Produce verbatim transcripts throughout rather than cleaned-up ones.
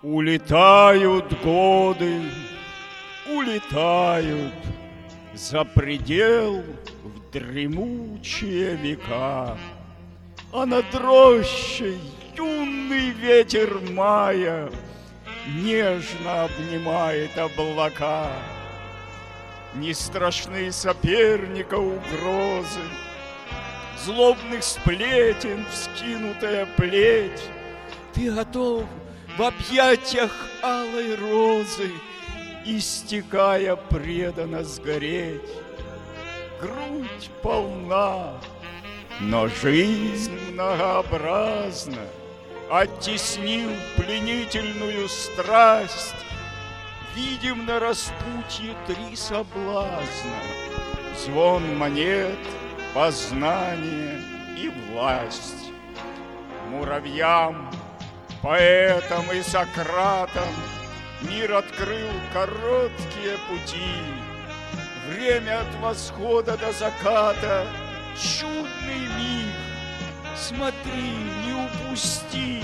Улетают годы, улетают за предел в дремучие века, а над рощей юный ветер мая нежно обнимает облака. Не страшны соперника угрозы, злобных сплетен вскинутая плеть. Ты готов в объятиях алой розы, истекая преданно сгореть. Грудь полна, но жизнь многообразна. Оттеснив пленительную страсть, видим на распутье три соблазна: звон монет, познание и власть. Муравьям, поэтам и Сократам мир открыл короткие пути. Время от восхода до заката — чудный миг. Смотри, не упусти.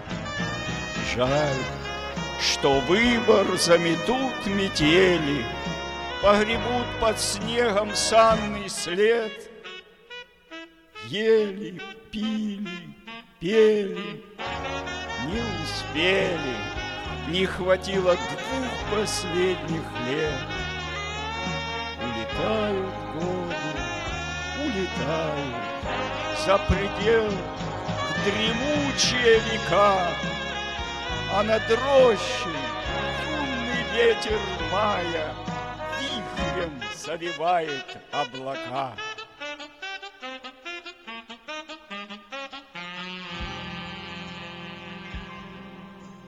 Жаль, что выбор заметут метели, погребут под снегом санный след. Ели, пили, пели, не успели, не хватило двух последних лет. Улетают годы, улетают за предел в дремучие века, а над рощей юный ветер мая вихрем завивает облака.